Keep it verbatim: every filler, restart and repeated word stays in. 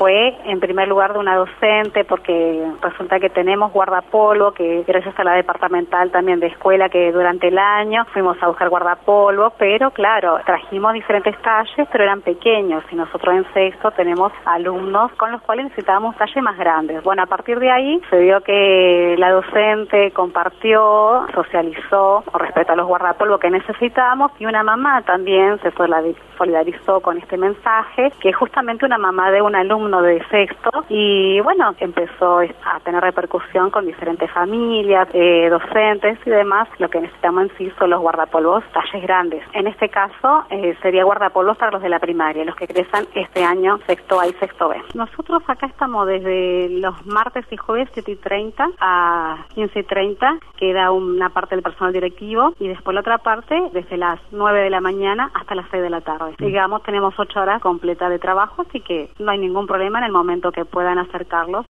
fue en primer lugar de una docente, porque resulta que tenemos guardapolvo, que gracias a la departamental también de escuela, que durante el año fuimos a buscar guardapolvo, pero claro, trajimos diferentes talles, pero eran pequeños, y nosotros en sexto tenemos alumnos con los cuales necesitábamos talles más grandes. Bueno, a partir de ahí se vio que la docente compartió, socializó con respecto a los guardapolvo que necesitábamos, y una mamá también se solidarizó con este mensaje, que es justamente una mamá de un alumno de sexto, y bueno, empezó a tener repercusión con diferentes familias, eh, docentes y demás. Lo que necesitamos en sí son los guardapolvos talles grandes. En este caso eh, sería guardapolvos para los de la primaria, los que egresan este año sexto A y sexto B. Nosotros acá estamos desde los martes y jueves siete y treinta a quince y treinta, queda una parte del personal directivo, y después la otra parte desde las nueve de la mañana hasta las seis de la tarde. Digamos, tenemos ocho horas completas de trabajo, así que no hay ningún problema en el momento que puedan acercarlos.